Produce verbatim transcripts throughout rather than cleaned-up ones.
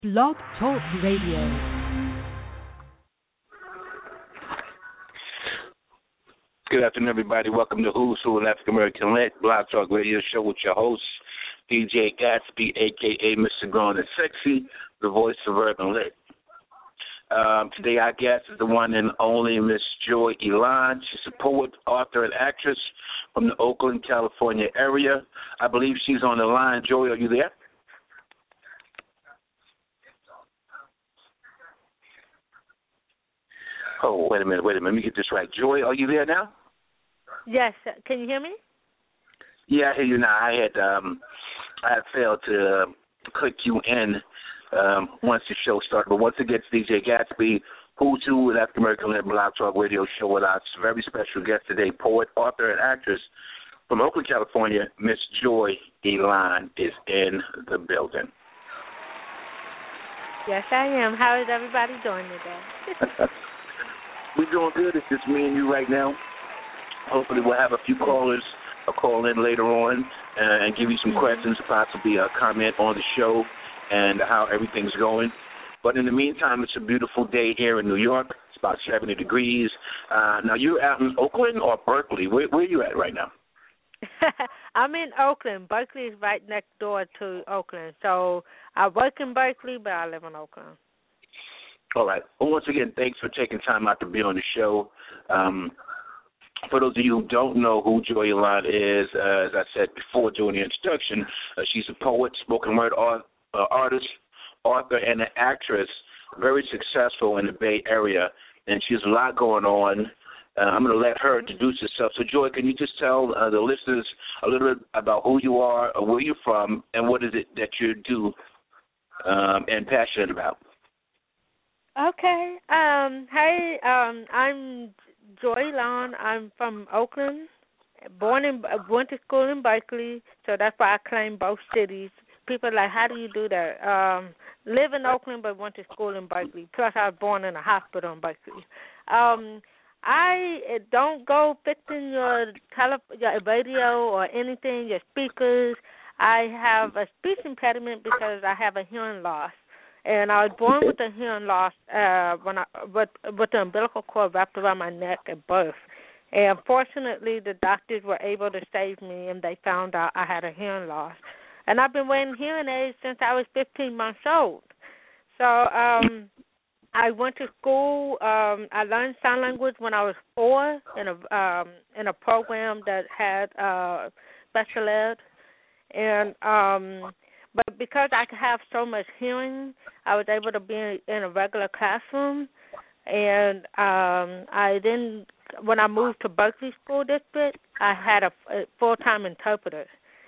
Blog Talk Radio. Good afternoon, everybody. Welcome to Who's Who, an African American Lit Blog Talk Radio Show with your host, D J Gatsby, a k a. Mister Grown and Sexy, the voice of Urban Lit. Um, today our guest is the one and only Miss Joy Elan. She's a poet, author, and actress from the Oakland, California area. I believe she's on the line. Joy, are you there? Oh, wait a minute, wait a minute. Let me get this right. Joy, are you there now? Yes. Can you hear me? Yeah, I hear you now. I had um, I had failed to uh, click you in um, once the show started. But once again, it's D J Gatsby, Who's Who, an African American Lit Blog Talk Radio Show with our very special guest today, poet, author, and actress from Oakland, California, Miss Joy Elan is in the building. Yes, I am. How is everybody doing today? We're doing good. It's just me and you right now. Hopefully we'll have a few callers uh, call in later on uh, and give you some questions, possibly a comment on the show and how everything's going. But in the meantime, it's a beautiful day here in New York. It's about seventy degrees. Uh, now, you're out in Oakland or Berkeley? Where, where are you at right now? I'm in Oakland. Berkeley is right next door to Oakland. So I work in Berkeley, but I live in Oakland. All right. Well, once again, thanks for taking time out to be on the show. Um, for those of you who don't know who Joy Elan is, uh, as I said before during the introduction, uh, she's a poet, spoken word art, uh, artist, author, and an actress, very successful in the Bay Area, and she has a lot going on. Uh, I'm going to let her introduce herself. So, Joy, can you just tell uh, the listeners a little bit about who you are, or where you're from, and what is it that you do um, and passionate about? Okay. Um, hey, um, I'm Joy Elan. I'm from Oakland. Born in, went to school in Berkeley, so that's why I claim both cities. People are like, how do you do that? Um, live in Oakland, but went to school in Berkeley. Plus, I was born in a hospital in Berkeley. Um, I don't go fixing your tele- your radio or anything, your speakers. I have a speech impediment because I have a hearing loss. And I was born with a hearing loss uh, when I, with, with the umbilical cord wrapped around my neck at birth. And fortunately, the doctors were able to save me, and they found out I had a hearing loss. And I've been wearing hearing aids since I was fifteen months old. So um, I went to school. Um, I learned sign language when I was four in a um, in a program that had uh, special ed. And um, but because I could have so much hearing, I was able to be in a regular classroom. And um, I then, when I moved to Berkeley School District, I had a, a full-time interpreter.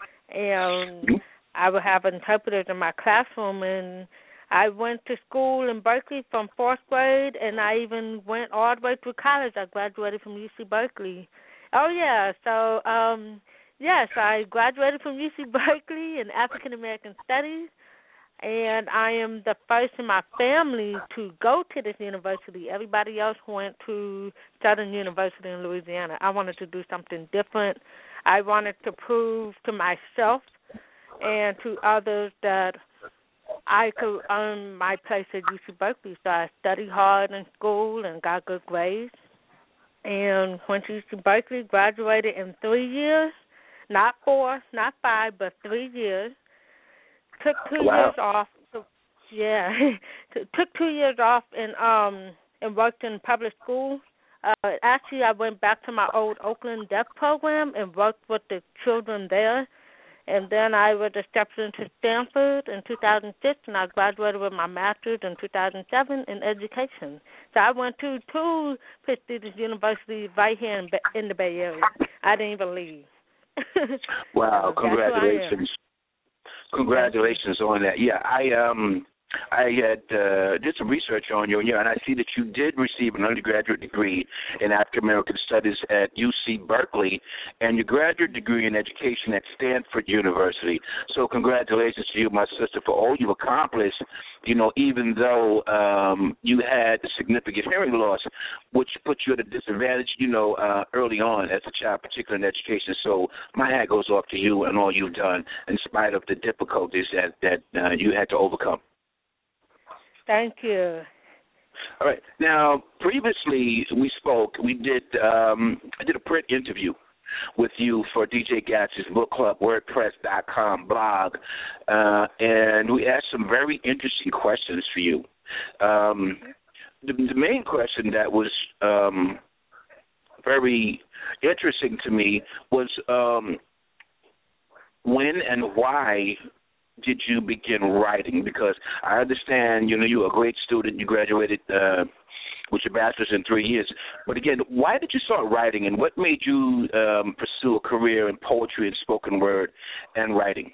And I would have interpreters in my classroom. And I went to school in Berkeley from fourth grade, and I even went all the way through college. I graduated from U C Berkeley. Oh, yeah, so... Um, Yes, I graduated from U C Berkeley in African American Studies, and I am the first in my family to go to this university. Everybody else went to Southern University in Louisiana. I wanted to do something different. I wanted to prove to myself and to others that I could earn my place at U C Berkeley. So I studied hard in school and got good grades, and went to U C Berkeley, graduated in three years. Not four, not five, but three years. Took two Wow. years off. Yeah, took two years off and um and worked in public schools. Uh, actually, I went back to my old Oakland Deaf program and worked with the children there. And then I was accepted to Stanford in two thousand six, and I graduated with my master's in two thousand seven in education. So I went to two prestigious universities right here in, in the Bay Area. I didn't even leave. Wow, so congratulations. Congratulations on that. Yeah, I um I had uh, did some research on you, and I see that you did receive an undergraduate degree in African American Studies at U C Berkeley, and your graduate degree in education at Stanford University. So, congratulations to you, my sister, for all you've accomplished. You know, even though um, you had a significant hearing loss, which put you at a disadvantage, you know, uh, early on as a child, particularly in education. So, my hat goes off to you and all you've done, in spite of the difficulties that that uh, you had to overcome. Thank you. All right. Now, previously we spoke. We did. Um, I did a print interview with you for D J Gatch's Book Club WordPress dot com blog, uh, and we asked some very interesting questions for you. Um, the, the main question that was um, very interesting to me was um, when and why did you begin writing? Because I understand, you know, you were a great student. You graduated uh, with your bachelor's in three years. But again, why did you start writing, and what made you um, pursue a career in poetry and spoken word and writing?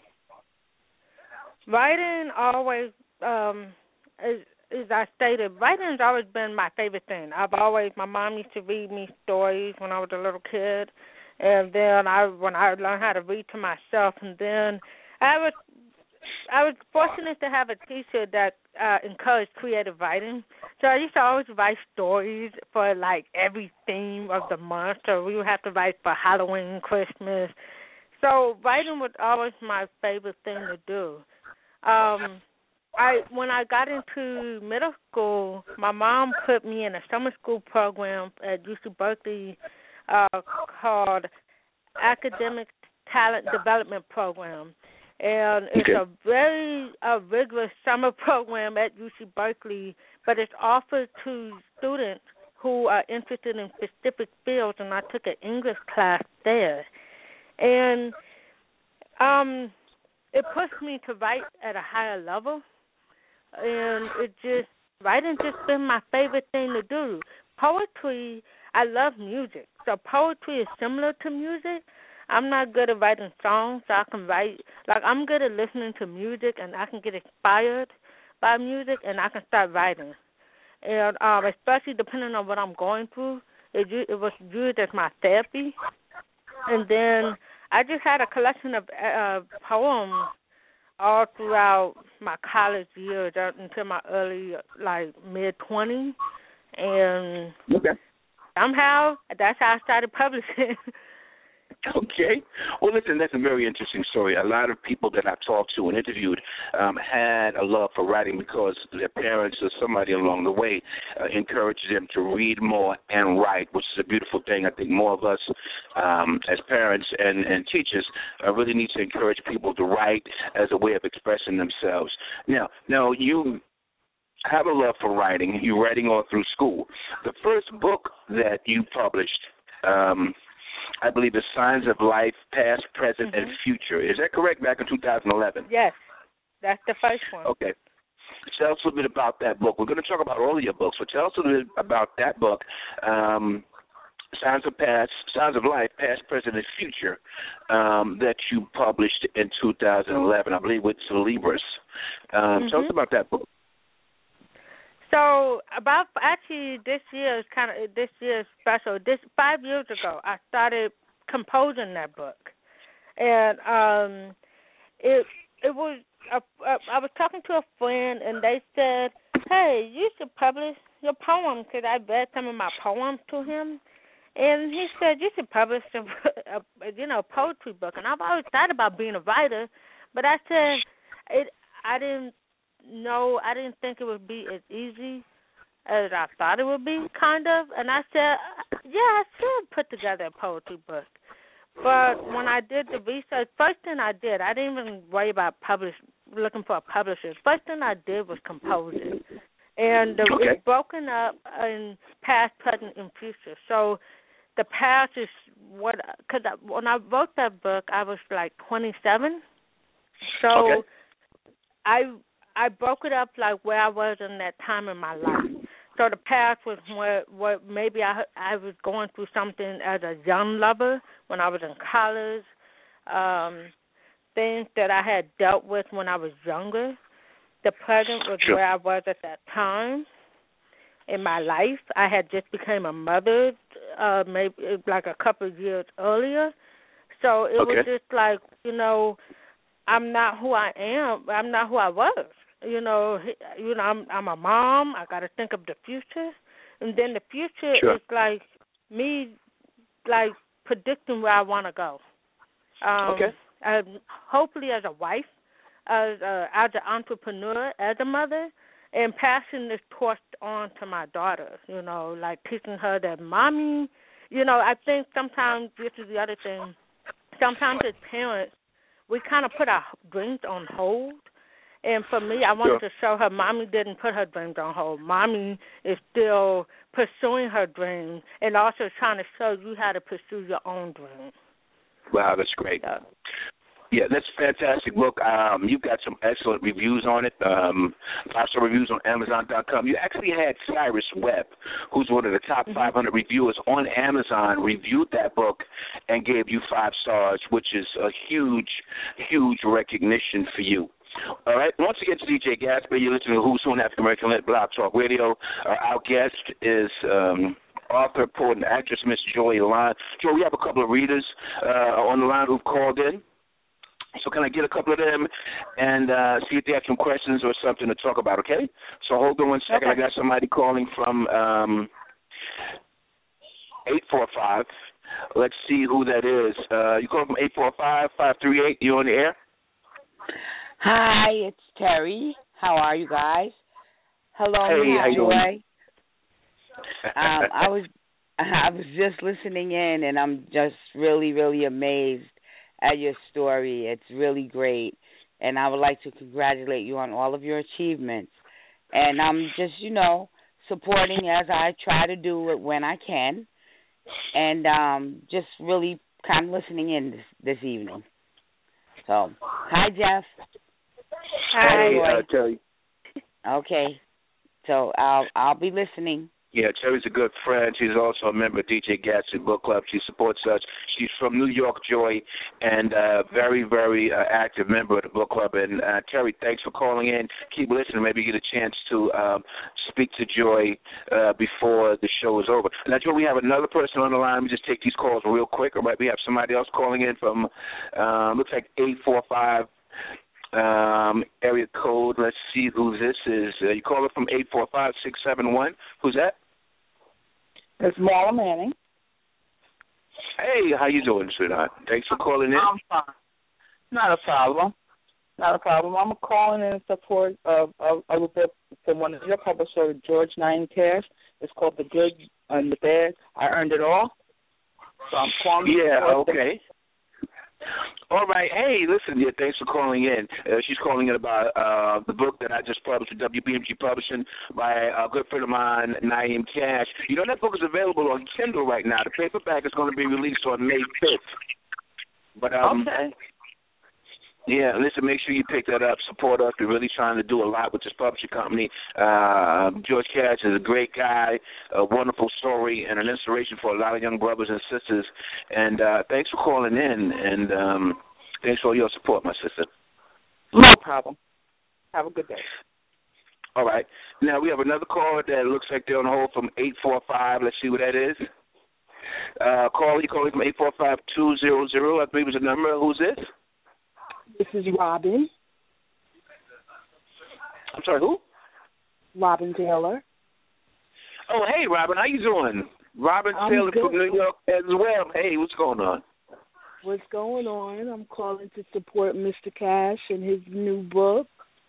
Writing always, um, as, as I stated, writing has always been my favorite thing. I've always, my mom used to read me stories when I was a little kid, and then I, when I learned how to read to myself, and then I was, I was fortunate to have a teacher that uh, encouraged creative writing. So I used to always write stories for, like, every theme of the month. So we would have to write for Halloween, Christmas. So writing was always my favorite thing to do. Um, I when I got into middle school, my mom put me in a summer school program at U C Berkeley uh, called Academic Talent Development Program. And it's okay. a very uh, rigorous summer program at U C Berkeley, but it's offered to students who are interested in specific fields, and I took an English class there. And um, it pushed me to write at a higher level, and it just, writing just been my favorite thing to do. Poetry, I love music, so poetry is similar to music. I'm not good at writing songs, so I can write, like I'm good at listening to music, and I can get inspired by music, and I can start writing. And um, especially depending on what I'm going through, it, it was used as my therapy. And then I just had a collection of uh, poems all throughout my college years up until my early, like, mid-twenties. And okay. somehow that's how I started publishing. Okay. Well, listen, that's a very interesting story. A lot of people that I've talked to and interviewed um, had a love for writing because their parents or somebody along the way uh, encouraged them to read more and write, which is a beautiful thing. I think more of us um, as parents and, and teachers uh, really need to encourage people to write as a way of expressing themselves. Now, now you have a love for writing. You're writing all through school. The first book that you published, um, I believe, is Signs of Life, Past, Present, mm-hmm. and Future. Is that correct? Back in two thousand eleven? Yes, that's the first one. Okay. Tell us a little bit about that book. We're going to talk about all of your books, but tell us a little bit about that book, um, Signs of Past, Signs of Life, Past, Present, and Future, um, that you published in two thousand eleven, I believe, with Libris. Um, mm-hmm. Tell us about that book. So about actually this year is kind of this year is special. This five years ago, I started composing that book, and um, it it was a, a, I was talking to a friend, and they said, "Hey, you should publish your poems," because I read some of my poems to him, and he said, "You should publish a, a you know poetry book." And I've always thought about being a writer, but I said it. I didn't. No, I didn't think it would be as easy as I thought it would be, kind of. And I said, yeah, I should put together a poetry book. But when I did the research, first thing I did, I didn't even worry about publish, looking for a publisher. First thing I did was compose it. And the, okay. it's broken up in past, present, and future. So the past is what, because when I wrote that book, I was like twenty-seven. So okay. I... I broke it up like where I was in that time in my life. So the past was where, where maybe I I was going through something as a young lover when I was in college, um, things that I had dealt with when I was younger. The present was sure. where I was at that time in my life. I had just become a mother uh, maybe like a couple of years earlier. So it okay. was just like, you know, I'm not who I am. I'm not who I was. You know, you know, I'm I'm a mom. I got to think of the future, and then the future sure. is like me, like predicting where I want to go. Um, okay. Uh, hopefully, as a wife, as a, as an entrepreneur, as a mother, and passing this torch on to my daughter, you know, like teaching her that mommy, you know, I think sometimes this is the other thing. Sometimes as parents, we kind of put our dreams on hold. And for me, I wanted Sure. to show her mommy didn't put her dreams on hold. Mommy is still pursuing her dreams and also trying to show you how to pursue your own dreams. Wow, that's great. So, Yeah, that's a fantastic book. Um, you've got some excellent reviews on it. Um, five-star reviews on Amazon dot com. You actually had Cyrus Webb, who's one of the top mm-hmm. five hundred reviewers on Amazon, reviewed that book and gave you five stars, which is a huge, huge recognition for you. All right. Once again, it's D J Gatsby. You're listening to Who's Who on African American Lit Blog Talk Radio. Uh, our guest is um, author, poet, and actress Miss Joy Ilan. Joy, we have a couple of readers uh, on the line who've called in. So can I get a couple of them and uh, see if they have some questions or something to talk about, okay? So hold on one second. Okay. I got somebody calling from um, eight four five. Let's see who that is. Uh, you calling from eight four five, five three eight. You on the air? Hi, it's Terry. How are you guys? Hello, Hey, how you doing? um, I was I was just listening in, and I'm just really, really amazed at your story. It's really great, and I would like to congratulate you on all of your achievements. And I'm just, you know, supporting as I try to do it when I can, and um, just really kind of listening in this, this evening. So, hi, Jeff. Hey, Hi, uh, Terry. Okay, so I'll I'll be listening. Yeah, Terry's a good friend. She's also a member of D J Gatsby Book Club. She supports us. She's from New York, Joy, and a very, very uh, active member of the book club. And, uh, Terry, thanks for calling in. Keep listening. Maybe you get a chance to um, speak to Joy uh, before the show is over. Now, Joy, we have another person on the line. Let me just take these calls real quick. All right, we have somebody else calling in from, uh, looks like eight four five. Um, area code. Let's see who this is. Uh, you call it from eight four five six seven one. Who's that? It's Marla Manning. Hey, how you doing, sweetheart? Thanks for calling in. I'm fine. Not a problem. Not a problem. I'm calling in support of, of, of a book from one of your publishers, George Nine Cash. It's called The Good and the Bad. I Earned It All. So I'm calling. Yeah. Okay. All right. Hey, listen, yeah, thanks for calling in. Uh, she's calling in about uh, the book that I just published with W B M G Publishing by a good friend of mine, Naeem Cash. You know, that book is available on Kindle right now. The paperback is going to be released on May fifth. But, um, okay. Yeah, listen, make sure you pick that up. Support us. We're really trying to do a lot with this publishing company. Uh, George Cash is a great guy, a wonderful story, and an inspiration for a lot of young brothers and sisters. And uh, thanks for calling in, and um, thanks for your support, my sister. No problem. Have a good day. All right. Now, we have another caller that looks like they're on hold from eight four five. Let's see what that is. Uh, caller, you calling from eight four five two zero zero. I believe is the number. Who's this? This is Robin. I'm sorry, who? Robin Taylor. Oh, hey, Robin. How you doing? Robin I'm Taylor good. from New York as well. Hey, what's going on? What's going on? I'm calling to support Mister Cash and his new book.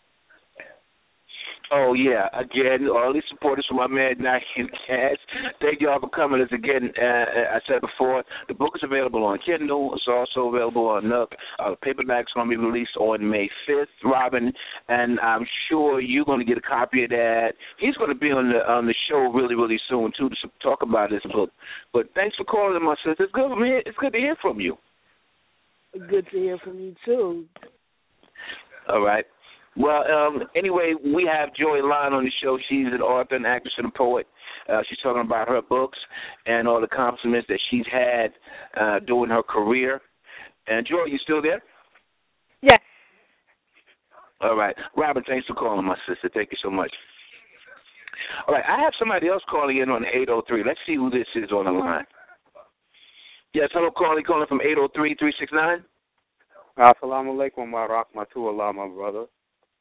Oh, yeah. Again, all these supporters from my man, Naeem Cash. Thank y'all for coming. As again, uh, I said before, the book is available on Kindle. It's also available on Nook. Uh, the paperback's going to be released on May fifth, Robin, and I'm sure you're going to get a copy of that. He's going to be on the on the show really, really soon, too, to talk about this book. But thanks for calling, my sister. It's good, it's good to hear from you. Good to hear from you, too. All right. Well, um, anyway, we have Joy Ilan on the show. She's an author, an actress, and a poet. Uh, she's talking about her books and all the accomplishments that she's had uh, during her career. And, Joy, you still there? Yes. All right. Robin, thanks for calling, my sister. Thank you so much. All right. I have somebody else calling in on eight oh three. Let's see who this is on the line. Yes, hello, calling, calling from eight oh three, three six nine. Assalamu alaikum wa rahmatullahi, my brother.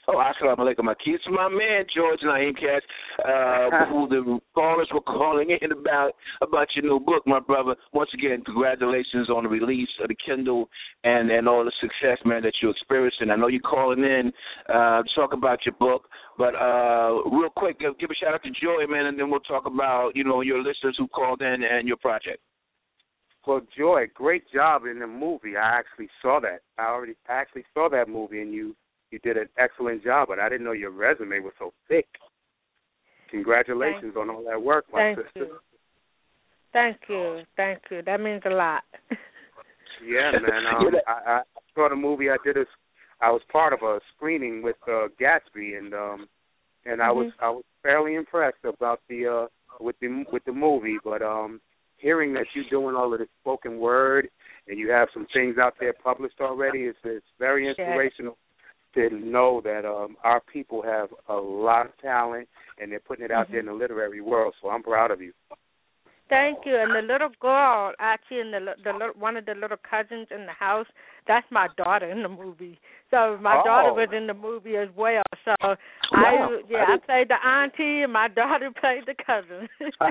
Oh, assalamu alaikum. My kids, my man George Naeem Cash, uh, who the callers were calling in about about your new book, my brother. Once again, congratulations on the release of the Kindle and, and all the success, man, that you're experiencing. I know you're calling in uh, to talk about your book, but uh, real quick, give, give a shout out to Joy, man, and then we'll talk about you know your listeners who called in and your project. Well, Joy, great job in the movie. I actually saw that. I already I actually saw that movie, and you. You did an excellent job, but I didn't know your resume was so thick. Congratulations on all that work, my Thank sister. You. Thank you. Thank you. That means a lot. Yeah, man. Um, I, I saw the movie. I did a, I was part of a screening with uh, Gatsby, and um, and I mm-hmm. was I was fairly impressed about the uh, with the with the movie. But um, hearing that you're doing all of the spoken word and you have some things out there published already, it's it's very inspirational. Yeah. To know that um, our people have a lot of talent and they're putting it out mm-hmm. there in the literary world. So I'm proud of you. Thank you. And the little girl, actually, in the the one of the little cousins in the house, that's my daughter in the movie. So my oh. daughter was in the movie as well. So wow. I yeah, I, I played the auntie and my daughter played the cousin.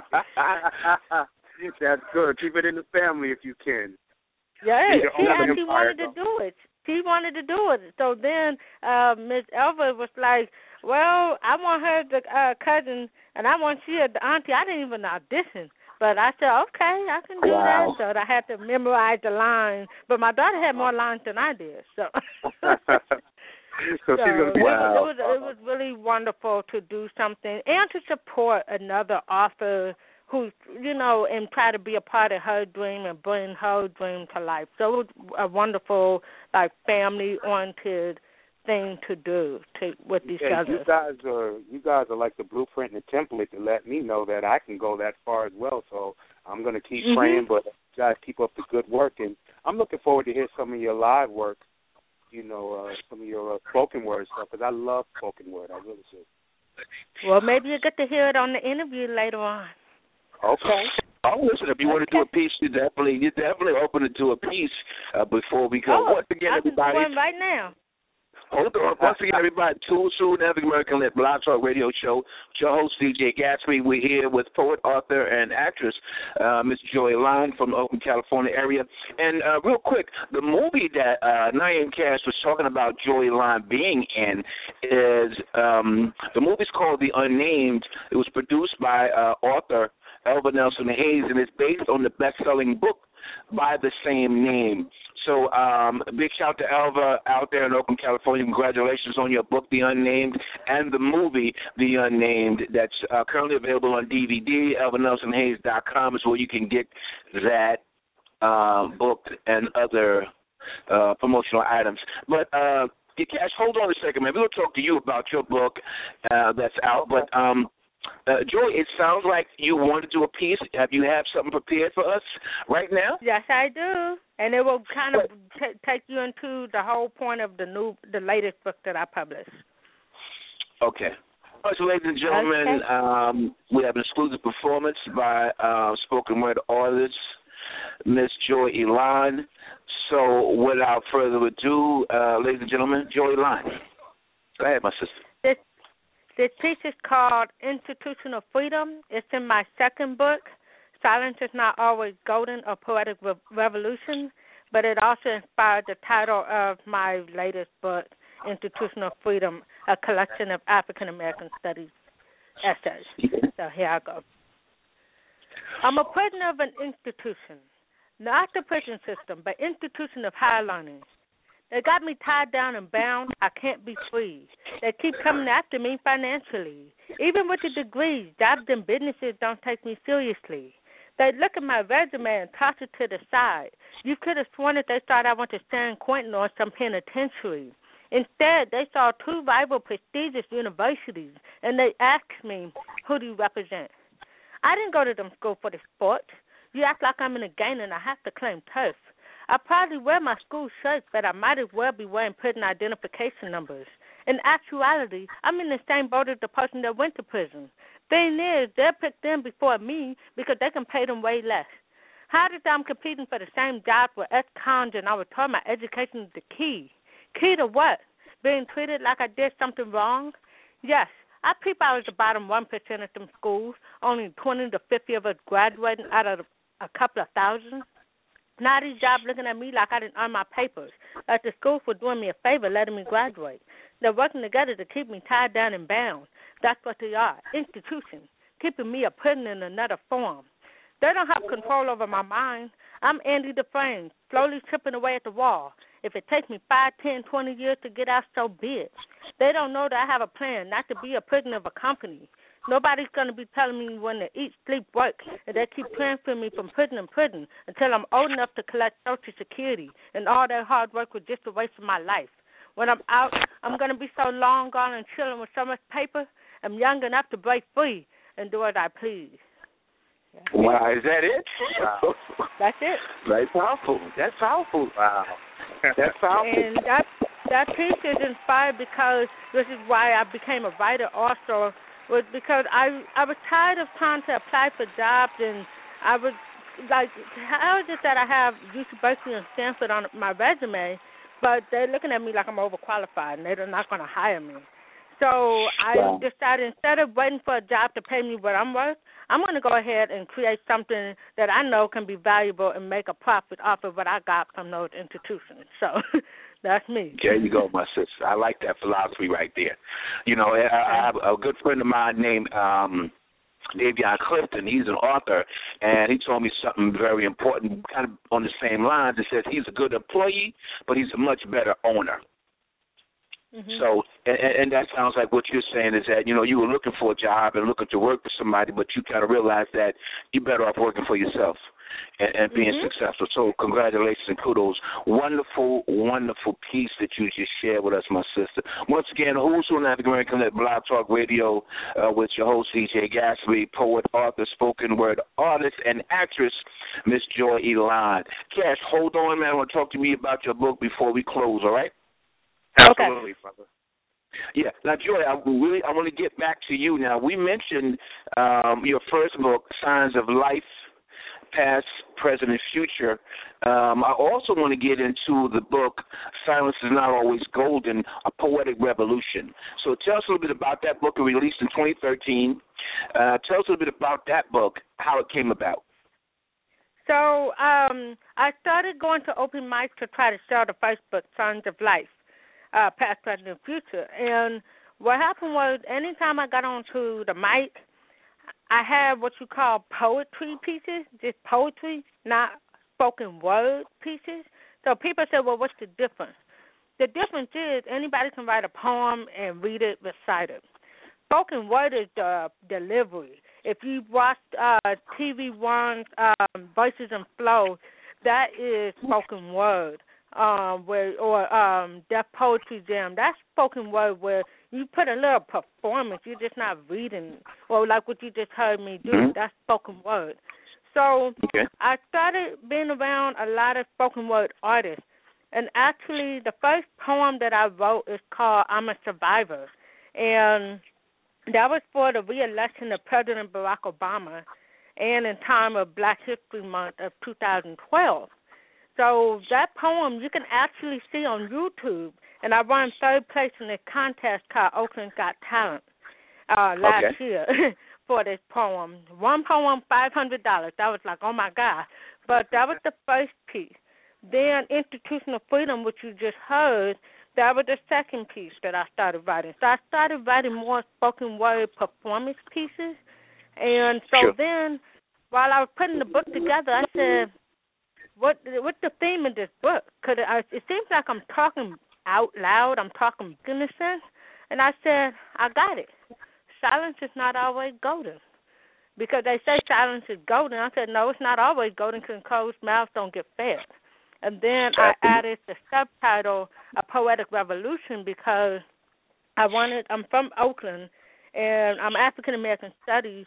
That's good. Keep it in the family if you can. Yeah, she actually wanted to do it. She wanted to do it. So then uh, Miss Elva was like, well, I want her the uh, cousin, and I want she the auntie. I didn't even audition. But I said, okay, I can do wow. that. So I had to memorize the lines. But my daughter had more lines than I did. So, so, so she's gonna, wow. it, was, it was really wonderful to do something and to support another author who, you know, and try to be a part of her dream and bring her dream to life. So it was a wonderful, like, family-oriented thing to do to with each yeah, other. You guys are you guys are like the blueprint and the template to let me know that I can go that far as well. So I'm going to keep mm-hmm. praying, but you guys keep up the good work. And I'm looking forward to hear some of your live work, you know, uh, some of your uh, spoken word stuff, because I love spoken word. I really do. Well, maybe you'll get to hear it on the interview later on. Okay. Oh, listen, if you want to do a piece, you definitely, you definitely open it to a piece uh, before we go. Oh, Once again, I can everybody. do one right now. Hold on. Once again, everybody, Too Soon, African American Lit Blog Talk Radio Show. It's your host, D J Gatsby. We're here with poet, author, and actress, uh, Miss Joy Line from the Oakland, California area. And uh, real quick, the movie that uh, Naeem Cash was talking about Joy Line being in is um, the movie's called The Unnamed. It was produced by uh, author Elva Nelson Hayes, and it's based on the best-selling book by the same name. So um, a big shout to Elva out there in Oakland, California. Congratulations on your book, The Unnamed, and the movie, The Unnamed, that's uh, currently available on D V D. elva nelson hayes dot com is where you can get that uh, book and other uh, promotional items. But uh, Cash, hold on a second, man. We're going to talk to you about your book uh, that's out. But um, Uh, Joy, it sounds like you want to do a piece. Have you have something prepared for us right now? Yes, I do, and it will kind of t- take you into the whole point of the new, the latest book that I published. Okay. All right, so, ladies and gentlemen, okay. um, we have an exclusive performance by uh, spoken word artist Miss Joy Elan. So, without further ado, uh, ladies and gentlemen, Joy Elan. Go ahead, my sister. This This piece is called Institutional Freedom. It's in my second book, Silence is Not Always Golden, A Poetic Re- Revolution, but it also inspired the title of my latest book, Institutional Freedom, a collection of African-American studies essays. So here I go. I'm a prisoner of an institution, not the prison system, but institution of higher learning. They got me tied down and bound. I can't be free. They keep coming after me financially. Even with the degrees, jobs and businesses don't take me seriously. They look at my resume and toss it to the side. You could have sworn that they thought I went to San Quentin or some penitentiary. Instead, they saw two rival prestigious universities, and they asked me, who do you represent? I didn't go to them school for the sport. You act like I'm in a game and I have to claim turf. I probably wear my school shirts, but I might as well be wearing prison identification numbers. In actuality, I'm in the same boat as the person that went to prison. Thing is, they'll pick them before me because they can pay them way less. How did I'm competing for the same job with ex-cons and I was told my education is the key? Key to what? being treated like I did something wrong? Yes. I peep I was the bottom one percent at them schools, only twenty to fifty of us graduating out of a couple of thousand. Now these jobs looking at me like I didn't earn my papers, like the schools were doing me a favor letting me graduate. They're working together to keep me tied down and bound. That's what they are, institutions, keeping me a prison in another form. They don't have control over my mind. I'm Andy Dufresne, slowly chipping away at the wall. If it takes me five, ten, twenty years to get out, so be it. They don't know that I have a plan, not to be a prisoner of a company. Nobody's going to be telling me when to eat, sleep, work, and they keep transferring me from prison to prison until I'm old enough to collect Social Security, and all that hard work was just a waste of my life. When I'm out, I'm going to be so long gone and chilling with so much paper, I'm young enough to break free and do as I please. Yeah. Wow, is that it? Wow. That's it. Very powerful. That's powerful. Wow. That's powerful. And that, that piece is inspired because this is why I became a writer also, was because I I was tired of trying to apply for jobs, and I was like, how is it that I have U C Berkeley and Stanford on my resume, but they're looking at me like I'm overqualified and they're not going to hire me. So I wow. decided instead of waiting for a job to pay me what I'm worth, I'm going to go ahead and create something that I know can be valuable and make a profit off of what I got from those institutions. So that's me. There you go, my sister. I like that philosophy right there. You know, I, I have a good friend of mine named um, Davion Clifton. He's an author, and he told me something very important, kind of on the same lines. It says he's a good employee, but he's a much better owner. Mm-hmm. So, and, and that sounds like what you're saying is that, you know, you were looking for a job and looking to work for somebody, but you kind of realized that you're better off working for yourself and, and being mm-hmm. successful. So congratulations and kudos. Wonderful, wonderful piece that you just shared with us, my sister. Once again, who's on African American Blog Talk Radio uh, with your host, C J Gatsby, poet, author, spoken word artist, and actress, Miss Joy Elan. Cash, hold on, man. I want to talk to me about your book before we close, all right? Absolutely, brother. Yeah. Now, Joy, I really I want to get back to you now. We mentioned um, your first book, Signs of Life, Past, Present, and Future. Um, I also want to get into the book, Silence is Not Always Golden, A Poetic Revolution. So tell us a little bit about that book. It was released in twenty thirteen. Uh, tell us a little bit about that book, how it came about. So um, I started going to open mics to try to sell the first book, Signs of Life. Uh, past, present, and future. And what happened was anytime I got onto the mic, I had what you call poetry pieces, just poetry, not spoken word pieces. So people said, well, what's the difference? The difference is anybody can write a poem and read it, recite it. Spoken word is the delivery. If you've watched uh, T V One's um, Voices and Flow, that is spoken word. Um, where or um, Deaf Poetry Jam, that's spoken word where you put a little performance. You're just not reading, or like what you just heard me do. Mm-hmm. That's spoken word. So okay. I started being around a lot of spoken word artists, and actually the first poem that I wrote is called "I'm a Survivor," and that was for the re-election of President Barack Obama, and in time of Black History Month of two thousand twelve. So that poem you can actually see on YouTube, and I won third place in a contest called Oakland Got Talent uh, last okay. year for this poem. One poem, five hundred dollars. That was like, oh, my God. But that was the first piece. Then Institutional Freedom, which you just heard, that was the second piece that I started writing. So I started writing more spoken word performance pieces. And so sure. then while I was putting the book together, I said, What what's the theme of this book? Cause it, it seems like I'm talking out loud. I'm talking in a sense. And I said, I got it. Silence is not always golden. Because they say silence is golden. I said, no, it's not always golden because closed mouths don't get fed. And then I added the subtitle, A Poetic Revolution, because I wanted, I'm from Oakland, and I'm African American Studies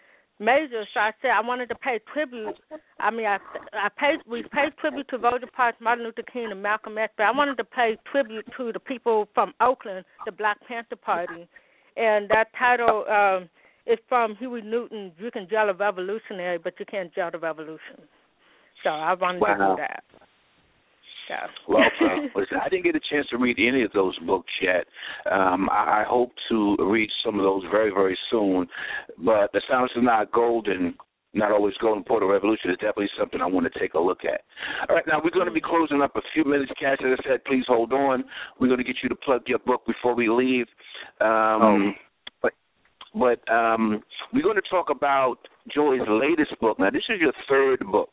major, so I said I wanted to pay tribute. I mean, I, I paid, we paid tribute to Rosa Parks, Martin Luther King, and Malcolm X, but I wanted to pay tribute to the people from Oakland, the Black Panther Party, and that title um, is from Huey Newton. You can jail a revolutionary, but you can't jail the revolution. So I wanted wow. to do that. Yeah. Well, uh, listen, I didn't get a chance to read any of those books yet. Um, I, I hope to read some of those very, very soon. But The Silence is Not Golden, Not Always Golden, Portal Revolution is definitely something I want to take a look at. All right, now we're going to be closing up a few minutes. Cash, as I said, please hold on. We're going to get you to plug your book before we leave. Um, oh. But, but um, we're going to talk about Joy's latest book. Now, this is your third book,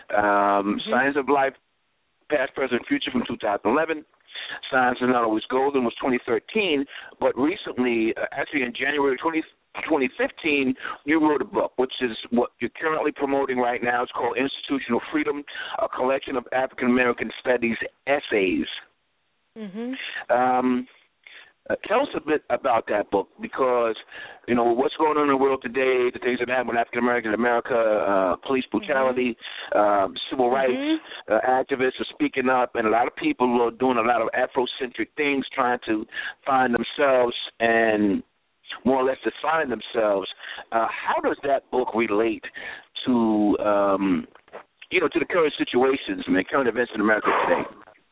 um, mm-hmm. Signs of Life, Past, Present, Future from two thousand eleven. Signs Are Not Always Golden was twenty thirteen, but recently, uh, actually in January twenty fifteen, you wrote a book, which is what you're currently promoting right now. It's called Institutional Freedom, a collection of African American studies essays. Mm-hmm. Um, uh, tell us a bit about that book, because, you know, what's going on in the world today, the things that happen with African Americans in America, uh, police brutality, mm-hmm. uh, civil rights mm-hmm. uh, activists are speaking up, and a lot of people are doing a lot of Afrocentric things, trying to find themselves and more or less define themselves. Uh, how does that book relate to, um, you know, to the current situations and the current events in America today?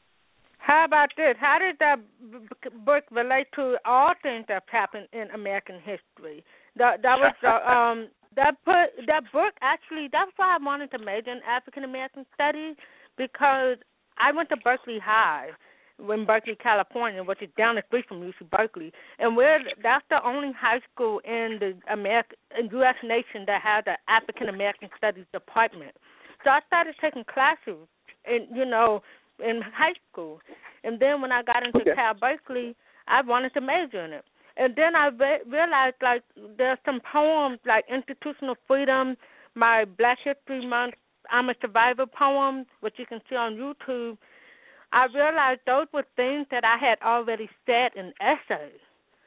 How about this? How did that book relate to all things that happened in American history? That that was uh, um that put that book actually. That's why I wanted to major in African American studies, because I went to Berkeley High in Berkeley, California, which is down the street from U C Berkeley, and we're that's the only high school in the America, U S nation that has an African American studies department. So I started taking classes, and you know. in high school, and then when I got into okay. Cal Berkeley, I wanted to major in it, and then I re- realized like there's some poems like Institutional Freedom, my Black History Month, I'm a Survivor poem, which you can see on YouTube. I realized those were things that I had already said in essays.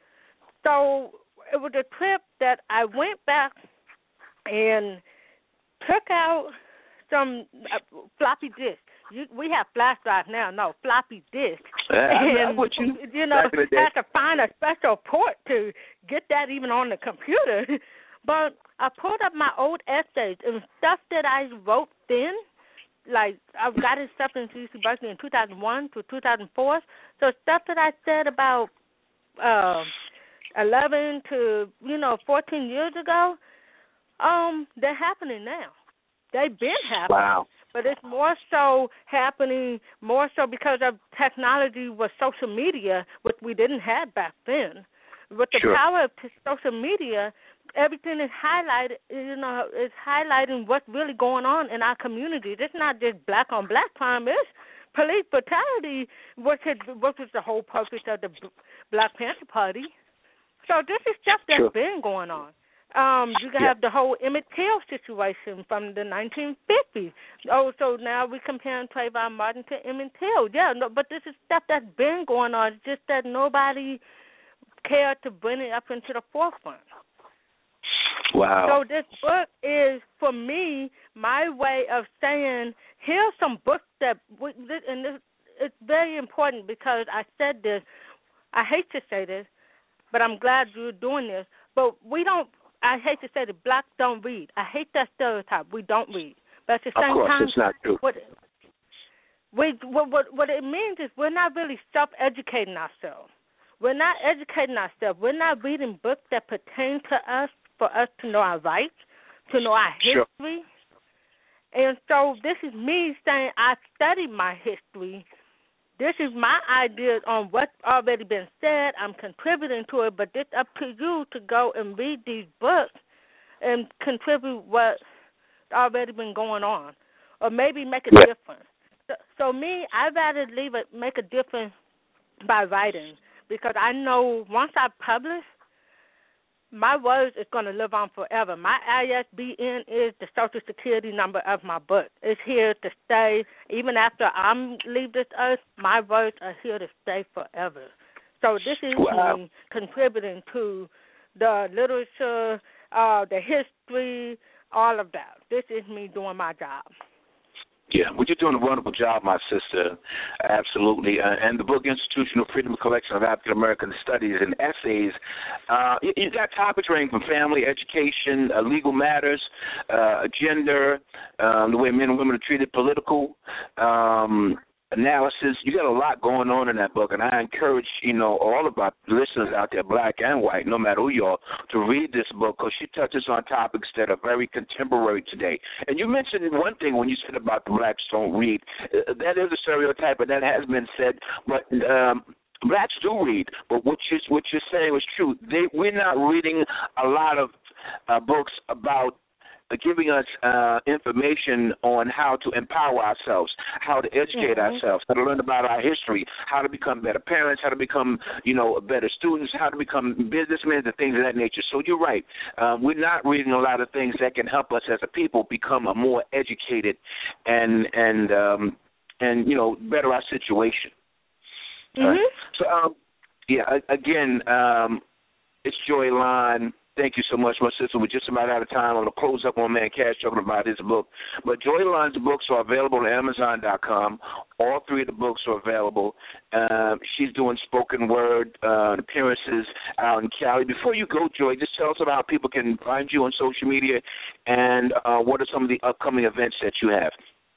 So it was a trip that I went back and took out some uh, floppy disks. You, we have flash drives now, no, floppy disks. Yeah, and, what you, you know, had to find a special port to get that even on the computer. But I pulled up my old essays and stuff that I wrote then. Like, I got it stuff in U C Berkeley in two thousand one to two thousand four. So stuff that I said about uh, eleven to, you know, fourteen years ago, um, they're happening now. They've been happening. Wow. But it's more so happening, more so because of technology with social media, which we didn't have back then. With the sure. power of t- social media, everything is highlighted, you know, is highlighting what's really going on in our community. It's not just black-on-black crime. It's police brutality, which, is, which was the whole purpose of the Black Panther Party. So this is stuff that's sure. been going on. Um, you can yeah. have the whole Emmett Till situation from the nineteen fifties. Oh, so now we're comparing Trayvon Martin to Emmett Till. Yeah, no, but this is stuff that's been going on. It's just that nobody cared to bring it up into the forefront. Wow. So this book is, for me, my way of saying, here's some books that, and this, it's very important because I said this. I hate to say this, but I'm glad you're doing this. But we don't, I hate to say that blacks don't read. I hate that stereotype. We don't read. But at the same of course, time, it's not true. What, we, what, what, what it means is we're not really self-educating ourselves. We're not educating ourselves. We're not reading books that pertain to us for us to know our rights, to know our history. Sure. And so this is me saying I studied my history. This is my ideas on what's already been said. I'm contributing to it, but it's up to you to go and read these books and contribute what's already been going on, or maybe make a yeah. difference. So, so me, I'd rather leave it, make a difference by writing, because I know once I publish, my words is going to live on forever. My I S B N is the Social Security number of my book. It's here to stay. Even after I leave this earth, my words are here to stay forever. So this is wow. me contributing to the literature, uh, the history, all of that. This is me doing my job. Yeah, well, you're doing a wonderful job, my sister. Absolutely. Uh, and the book, Institutional Freedom, a collection of African American studies and essays, uh, you, you got topics ranging from family, education, uh, legal matters, uh, gender, um, the way men and women are treated, political, um, analysis. You got a lot going on in that book, and I encourage, you know, all of our listeners out there, black and white, no matter who you are, to read this book because she touches on topics that are very contemporary today. And you mentioned one thing when you said about the blacks don't read. Uh, that is a stereotype, and that has been said, but um, blacks do read. But what you what you're saying was true. They, we're not reading a lot of uh, books about uh, giving us uh, information on how to empower ourselves, how to educate mm-hmm. ourselves, how to learn about our history, how to become better parents, how to become, you know, better students, how to become businessmen and things of that nature. So you're right. Um, we're not reading a lot of things that can help us as a people become a more educated and and um, and you know better our situation. Mm-hmm. Uh, so um, yeah, again, um, it's Joy Line. Thank you so much, my sister. We're just about out of time. I'm going to close up on Man Cash talking about his book. But Joy Line's books are available on Amazon dot com. All three of the books are available. Uh, she's doing spoken word uh, appearances out in Cali. Before you go, Joy, just tell us about how people can find you on social media and uh, what are some of the upcoming events that you have.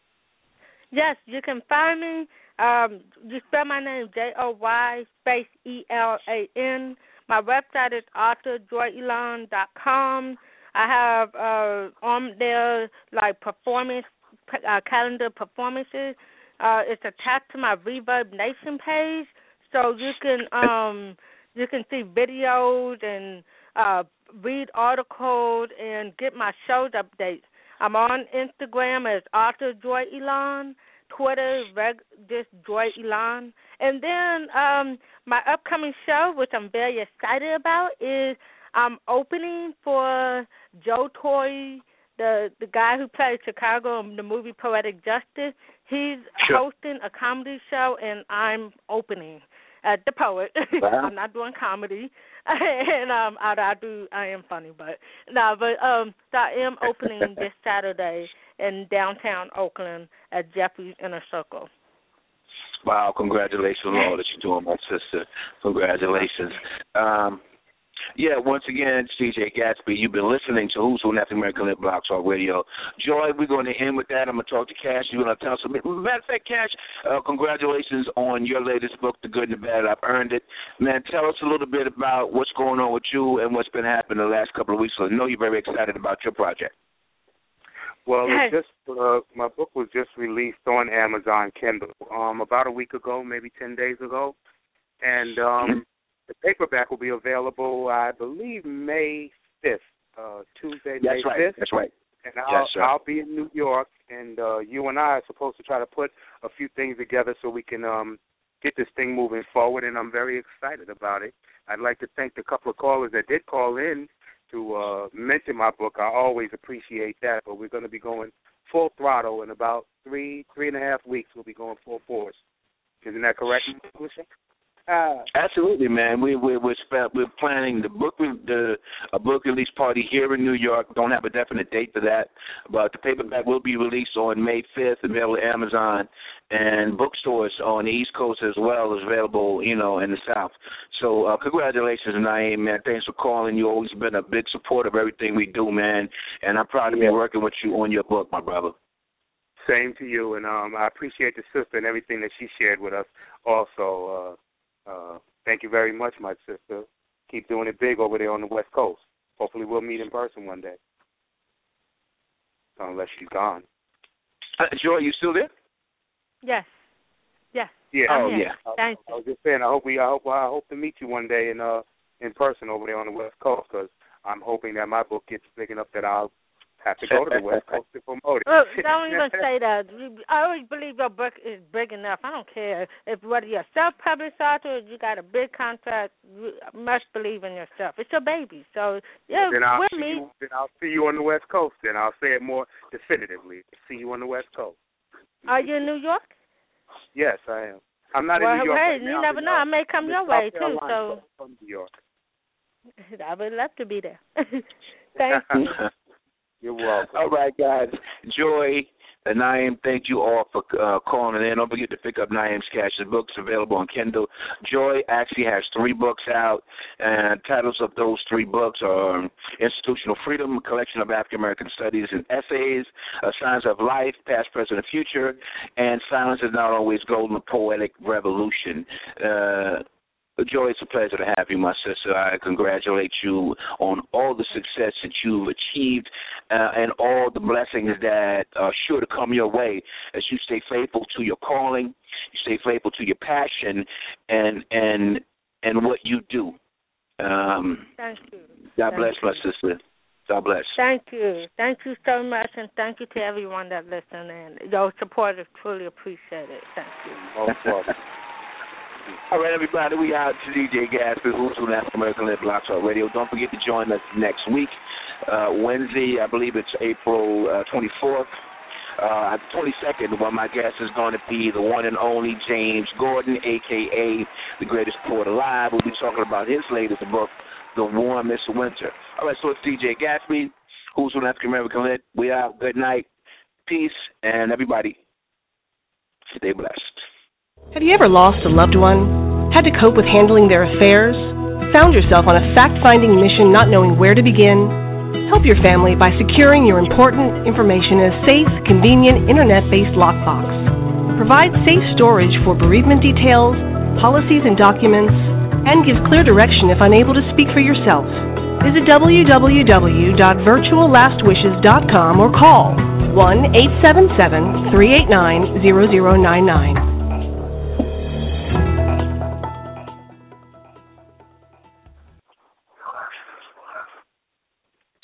Yes, you can find me. Um, you spell my name J O Y space E L A N. My website is author joy elan dot com. I have uh, on there like performance uh, calendar performances. Uh, it's attached to my Reverb Nation page, so you can um, you can see videos and uh, read articles and get my shows updates. I'm on Instagram as author Joy Elan. Twitter, reg, just Joy Elan. And then um, my upcoming show, which I'm very excited about, is I'm opening for Joe Torre, the the guy who played Chicago in the movie Poetic Justice. He's sure. hosting a comedy show, and I'm opening at the Poet. Wow. I'm not doing comedy, and um, I, I do I am funny, but no, but um, so I am opening this Saturday in downtown Oakland at Jeffrey's Inner Circle. Wow, congratulations on all that you're doing, my sister. Congratulations. Um, yeah, once again, it's D J Gatsby. You've been listening to Who's Who African American Lit Blog Talk Radio. Joy, we're going to end with that. I'm going to talk to Cash. You're going to tell us something. Matter of fact, Cash, uh, congratulations on your latest book, The Good and the Bad. I've earned it. Man, tell us a little bit about what's going on with you and what's been happening the last couple of weeks. So I know you're very excited about your project. Well, it's just uh, my book was just released on Amazon Kindle um, about a week ago, maybe ten days ago, and um, mm-hmm. the paperback will be available, I believe, May fifth, uh, Tuesday, That's May right. fifth. That's right. And I'll, yes, I'll be in New York, and uh, you and I are supposed to try to put a few things together so we can um, get this thing moving forward, and I'm very excited about it. I'd like to thank the couple of callers that did call in to uh, mention my book. I always appreciate that, but we're going to be going full throttle in about three, three and a half weeks. We'll be going full force. Isn't that correct, Mister Uh, Absolutely, man. We we we're, we're planning the book the a book release party here in New York. Don't have a definite date for that, but the paperback will be released on May fifth, available at Amazon and bookstores on the East Coast as well as available, you know, in the South. So uh, congratulations, Naeem, man. Thanks for calling. You've always been a big supporter of everything we do, man. And I'm proud to be working with you on your book, my brother. Same to you, and um, I appreciate the sister and everything that she shared with us also. Uh, Uh, thank you very much, my sister. Keep doing it big over there on the West Coast. Hopefully we'll meet in person one day. Unless she's gone. Uh, Joy, you still there? Yes. Yes. Yeah. I'm oh, here. yeah. Thank I, I was just saying, I hope we, I hope, I hope to meet you one day in, uh, in person over there on the West Coast, because I'm hoping that my book gets big enough that I'll have to go to the West Coast to promote it. Well, don't even say that. I always believe your book is big enough. I don't care if whether you're a self-published author or you got a big contract. You must believe in yourself. It's your baby. So yeah, then I'll with see me. You, then I'll see you on the West Coast. Then I'll say it more definitively. See you on the West Coast. Are you in New York? Yes, I am. I'm not well, in New York. Hey, right you now. never know. I may come your way too. So from New York. I would love to be there. Thank you. You're welcome. All right, guys. Joy, And Naeem, thank you all for uh, calling in. Don't forget to pick up Naeem's Cash's books available on Kindle. Joy actually has three books out, and titles of those three books are Institutional Freedom, a collection of African American studies and essays, uh, Signs of Life, Past, Present, and Future, and Silence is Not Always Golden, Poetic Revolution. Uh, Joy, it's a pleasure to have you, my sister. I congratulate you on all the success that you've achieved uh, and all the blessings that are sure to come your way as you stay faithful to your calling, you stay faithful to your passion, and and and what you do. Um, thank you. God thank bless, you. my sister. God bless. Thank you. Thank you so much, and thank you to everyone that listened. And your support is truly appreciated. Thank you. No problem. All right, everybody, we out to D J Gatsby, who's on African American Lit Blog Talk Radio. Don't forget to join us next week, uh, Wednesday, I believe it's April uh, twenty-fourth. Uh, the twenty-second, well, my guest is going to be the one and only James Gordon, a k a the greatest poet alive. We'll be talking about his latest book, The Warmest Winter. All right, so it's D J Gatsby, who's on African American Lit. We out. Good night. Peace, and everybody, stay blessed. Have you ever lost a loved one? Had to cope with handling their affairs? Found yourself on a fact-finding mission not knowing where to begin? Help your family by securing your important information in a safe, convenient, internet-based lockbox. Provides safe storage for bereavement details, policies and documents, and gives clear direction if unable to speak for yourself. Visit w w w dot virtual last wishes dot com or call one eight seven seven, three eight nine, zero zero nine nine.